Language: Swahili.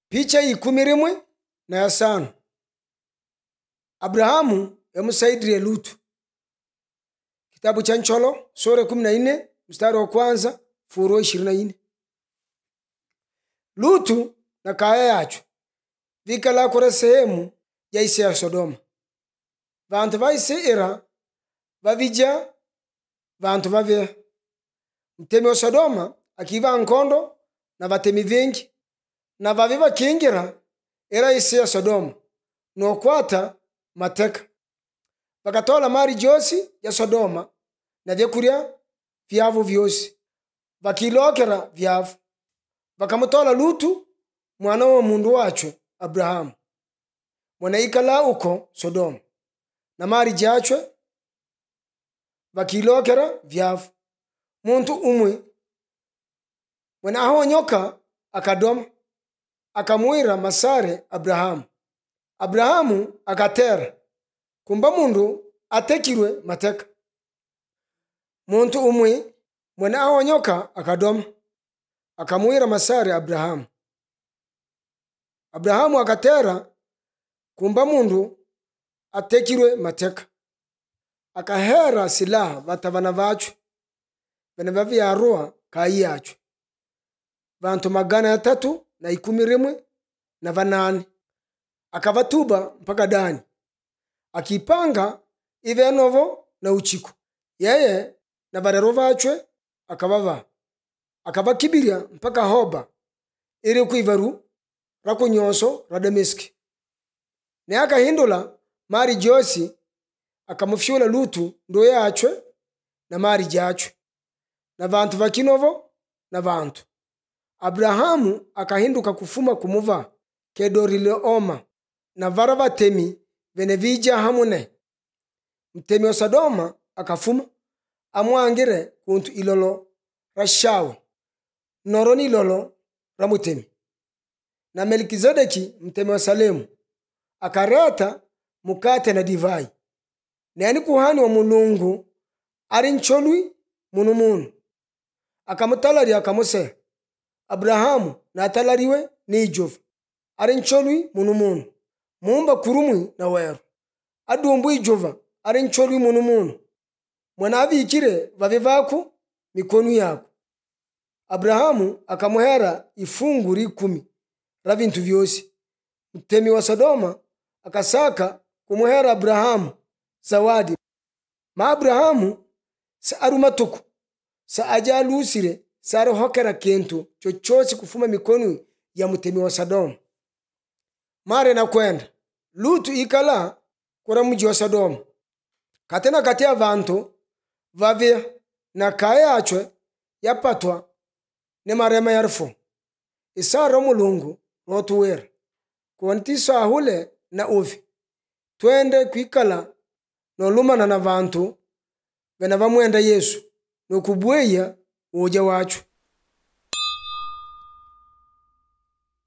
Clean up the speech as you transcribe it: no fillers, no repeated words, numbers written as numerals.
Picha 15. Abrahamu yamusaidire Lutu. Kitabu cha Ncholo sura 14 mstari wa kwanza furo 24. Lutu na kaya yacho vikala kura sehemu ya isi ya Sodoma. Vantu va isi ira vavija vantu vavya. Mtemi wa Sodoma akiva nkondo na vatemi vingi na vaviva kingira ira isi ya Sodoma nokwata mateka. Vakatola mali josi ya Sodoma na vyakurya vyavo vyosi vakilokera vyavo. Vakamutola Lutu mwana wa mundu wachwe Abrahamu mwana ikala uko Sodoma na mali jachwe vakilokera vyavo. Muntu umwe mwana ahonyoka akadoma akamuira masare Abrahamu. Abrahamu akatera kumba mundu atekirwe mateka. Muntu umwe mwana ahonyoka akadoma akamuira masare Abrahamu. Abrahamu akatera kumba mundu atekirwe mateka. Akahera silaha vatavana vachwe vene vavyarua kai yachwe vantu 318 akavatuba mpaka Dani akipanga ivenovo na uchiku. Yeye na varero vachwe akavakibiria mpaka Hoba iri kuivaru rakunyoso ra Dameski. Ne akahindula mali josi akamufyula Lutu ndo yachwe na mali jachwe na vantu vakinovo na vantu. Abrahamu akahinduka kufuma kumuva Kedorilaoma na vara vatemi vene vija hamune. Mtemi wa Sodoma akafuma amwangire kuntu ilolo ra Shawe noro ni ilolo ra mutemi. Na Melkizedeki mtemi wa Salemu akareta mukate na divai. Neni kuhani wa Mulungu ari ncholwi munu akamutalaria akamuse Abrahamu na atalariwe ni Ijova ari ncholwi munu mumba kurumwi na weru adumbu Ijova ari ncholwi munu mwana avikire vavi vaku mikonu yako. Abrahamu akamuhera ifungu 10 ra vintu vyosi. Mtemi wa Sodoma akasaka kumuhera Abrahamu zawadi. Ma Abrahamu sa arumatuku sa ajalusire sare hokera kentu chochosi kufuma mikonu ya mtemi wa Sodoma. Mare na kwenda Lutu ikala kura mji wa Sodoma katena katia vantu vavia na kaya achwe yapatwa ne marema yarfo. Isara Mulungu rotuwera kuantisa ahule na uvi twende kwikala nolumana na vantu vena vamwenda Yesu nokubweya uja wachu.